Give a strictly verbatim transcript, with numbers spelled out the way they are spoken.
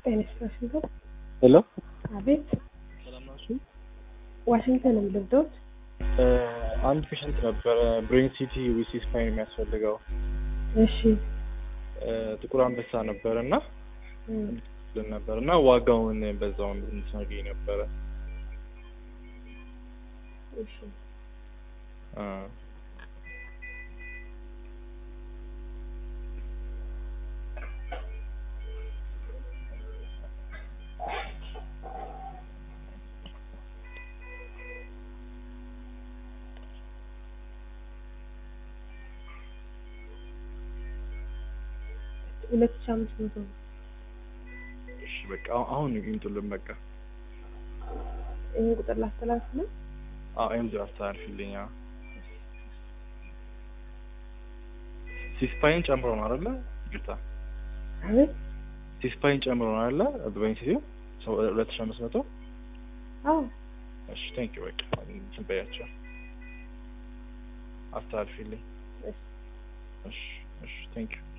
ጤነሽ ዋሽንግተን ሄሎ አቤት ሰላም ናችሁ? ዋሽንግተን ልብዶት አንድ ፔሸንት ነበር ብሬን ሲቲ ዊዝ ስፓይን የሚያስፈልገው እሺ ጥቁር አንበሳ ነበርና ነበርና ዋጋውን በዛው እንድትነግሪኝ ነበር። እሺ አ ሁለት ሺህ አምስት መቶ እሺ በቃ አሁን ይምጡልን በቃ ይሄ ቁጥር ላስተላልፍ ነው። አዎ ኤምዲ አስተላልፍልኝ። ሲስፓይን ጨምሮ ነው አይደለ? ጌታ አቤት ሲስፓይን ጨምሮ ነው አይደለ? ብሬን ሲቲ ሁለት ሺህ አምስት መቶ አዎ እሺ ቴንክ ዩ በቃ ትበያቸው አስተላልፍልኝ። እሺ እሺ ቴንክ ዩ